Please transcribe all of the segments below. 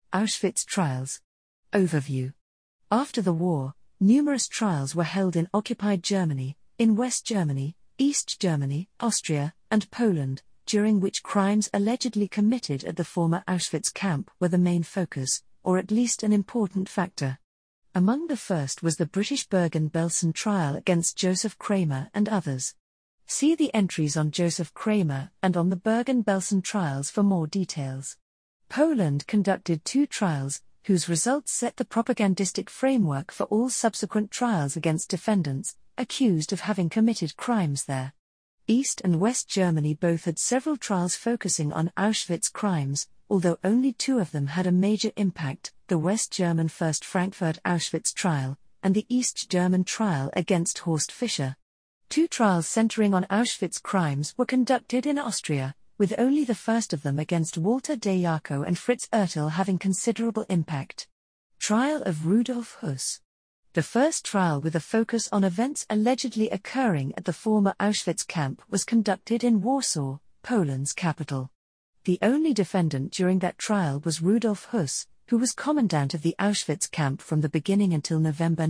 Auschwitz trials. Overview. After the war, numerous trials were held in occupied Germany, in West Germany, East Germany, Austria, and Poland, during which crimes allegedly committed at the former Auschwitz camp were the main focus, or at least an important factor. Among the first was the British Bergen-Belsen trial against Joseph Kramer and others. See the entries on Joseph Kramer and on the Bergen-Belsen trials for more details. Poland conducted 2 trials, whose results set the propagandistic framework for all subsequent trials against defendants accused of having committed crimes there. East and West Germany both had several trials focusing on Auschwitz crimes, although only 2 of them had a major impact, the West German First Frankfurt Auschwitz trial, and the East German trial against Horst Fischer. 2 trials centering on Auschwitz crimes were conducted in Austria, with only the first of them against Walter de Jaco and Fritz Ertl having considerable impact. Trial of Rudolf Höss. The first trial with a focus on events allegedly occurring at the former Auschwitz camp was conducted in Warsaw, Poland's capital. The only defendant during that trial was Rudolf Höss, who was commandant of the Auschwitz camp from the beginning until November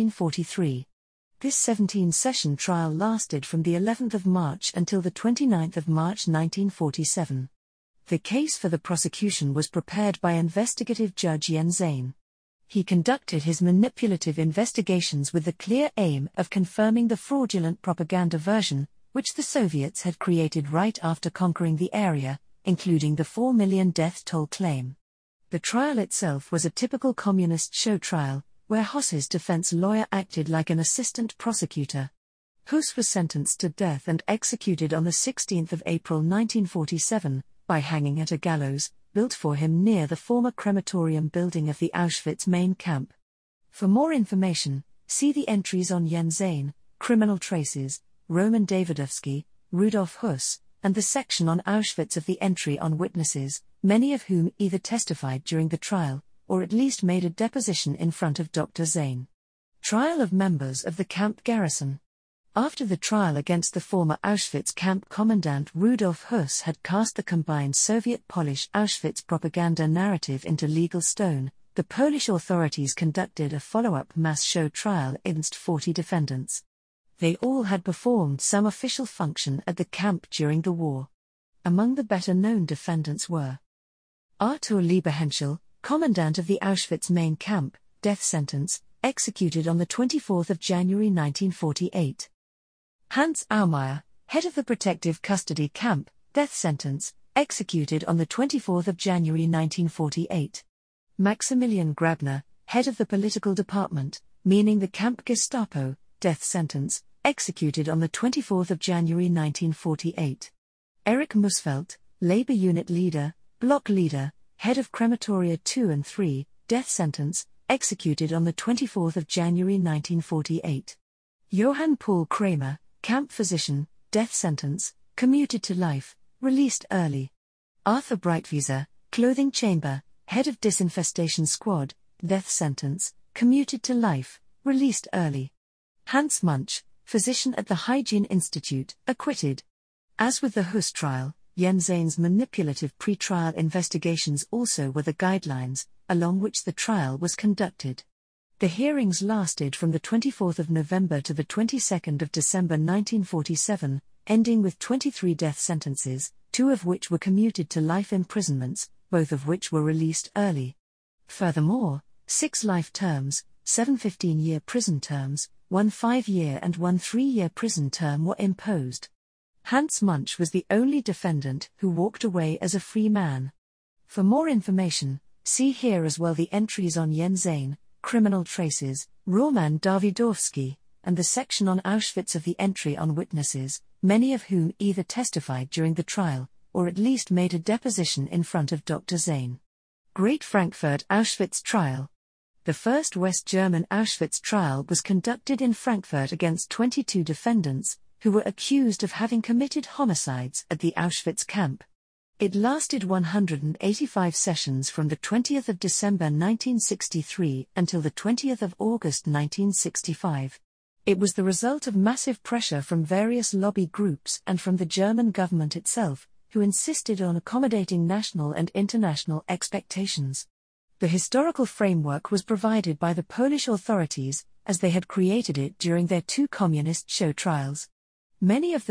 1943. This 17-session trial lasted from the 11th of March until the 29th of March 1947. The case for the prosecution was prepared by investigative judge Jens Zahn. He conducted his manipulative investigations with the clear aim of confirming the fraudulent propaganda version, which the Soviets had created right after conquering the area, including the 4 million death toll claim. The trial itself was a typical communist show trial, where Höss's defense lawyer acted like an assistant prosecutor. Höss was sentenced to death and executed on 16 April 1947, by hanging at a gallows, built for him near the former crematorium building of the Auschwitz main camp. For more information, see the entries on Jens Zahn, Criminal Traces, Roman Davidovsky, Rudolf Höss, and the section on Auschwitz of the entry on witnesses, many of whom either testified during the trial, or at least made a deposition in front of Dr. Zahn. Trial of members of the camp garrison. After the trial against the former Auschwitz camp commandant Rudolf Höss had cast the combined Soviet-Polish Auschwitz propaganda narrative into legal stone, the Polish authorities conducted a follow-up mass show trial against 40 defendants. They all had performed some official function at the camp during the war. Among the better-known defendants were Artur Liebehenschel, commandant of the Auschwitz main camp, death sentence, executed on 24 January 1948. Hans Aumeier, head of the protective custody camp, death sentence, executed on 24 January 1948. Maximilian Grabner, head of the political department, meaning the camp Gestapo, death sentence, executed on 24 January 1948. Erich Mussfeldt, labor unit leader, block leader, head of crematoria 2 and 3, death sentence, executed on 24 January 1948. Johann Paul Kramer, camp physician, death sentence, commuted to life, released early. Arthur Breitwieser, clothing chamber, head of disinfestation squad, death sentence, commuted to life, released early. Hans Munch, physician at the Hygiene Institute, acquitted. As with the Höss trial, Jens Zahn's manipulative pre-trial investigations also were the guidelines, along which the trial was conducted. The hearings lasted from the 24th of November to the 22nd of December 1947, ending with 23 death sentences, 2 of which were commuted to life imprisonments, both of which were released early. Furthermore, 6 life terms, 7 15-year prison terms, 1 5-year and 1 3-year prison term were imposed. Hans Munch was the only defendant who walked away as a free man. For more information, see here as well the entries on Jens Zahn, Criminal Traces, Roman Davidovsky, and the section on Auschwitz of the entry on witnesses, many of whom either testified during the trial, or at least made a deposition in front of Dr. Zahn. Great Frankfurt Auschwitz Trial. The first West German Auschwitz trial was conducted in Frankfurt against 22 defendants, who were accused of having committed homicides at the Auschwitz camp. It lasted 185 sessions from the 20th of December 1963 until the 20th of August 1965. It was the result of massive pressure from various lobby groups and from the German government itself, who insisted on accommodating national and international expectations. The historical framework was provided by the Polish authorities, as they had created it during their two communist show trials. Many of the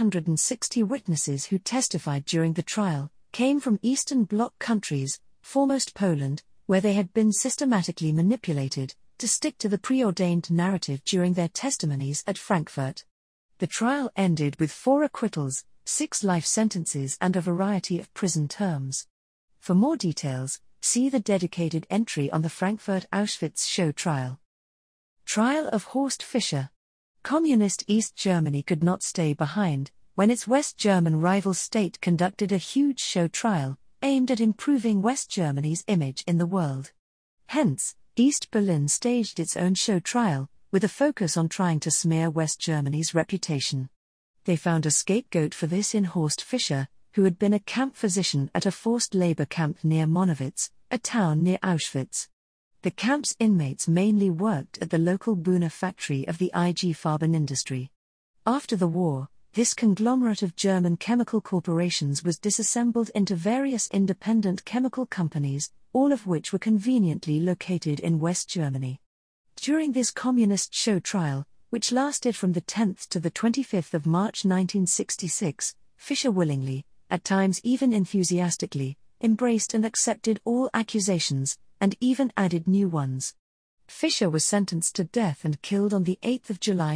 360 witnesses who testified during the trial came from Eastern Bloc countries, foremost Poland, where they had been systematically manipulated to stick to the preordained narrative during their testimonies at Frankfurt. The trial ended with 4 acquittals, 6 life sentences and a variety of prison terms. For more details, see the dedicated entry on the Frankfurt Auschwitz show trial. Trial of Horst Fischer. Communist East Germany could not stay behind when its West German rival state conducted a huge show trial aimed at improving West Germany's image in the world. Hence, East Berlin staged its own show trial, with a focus on trying to smear West Germany's reputation. They found a scapegoat for this in Horst Fischer, who had been a camp physician at a forced labor camp near Monowitz, a town near Auschwitz. The camp's inmates mainly worked at the local Buna factory of the IG Farben industry. After the war, this conglomerate of German chemical corporations was disassembled into various independent chemical companies, all of which were conveniently located in West Germany. During this communist show trial, which lasted from the 10th to the 25th of March 1966, Fischer willingly, at times even enthusiastically, embraced and accepted all accusations, and even added new ones. Fischer was sentenced to death and killed on the 8th of July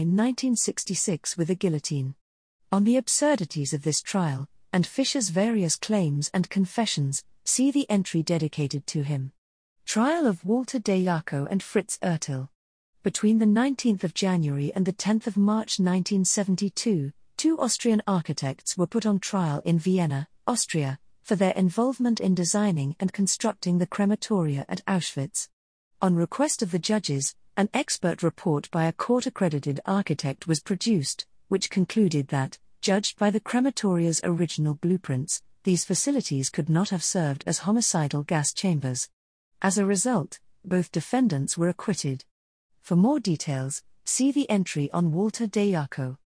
1966 with a guillotine. On the absurdities of this trial, and Fischer's various claims and confessions, see the entry dedicated to him. Trial of Walter de Jaco and Fritz Ertel. Between the 19th of January and the 10th of March 1972, 2 Austrian architects were put on trial in Vienna, Austria, for their involvement in designing and constructing the crematoria at Auschwitz. On request of the judges, an expert report by a court-accredited architect was produced, which concluded that, judged by the crematoria's original blueprints, these facilities could not have served as homicidal gas chambers. As a result, both defendants were acquitted. For more details, see the entry on Walter de Jaco.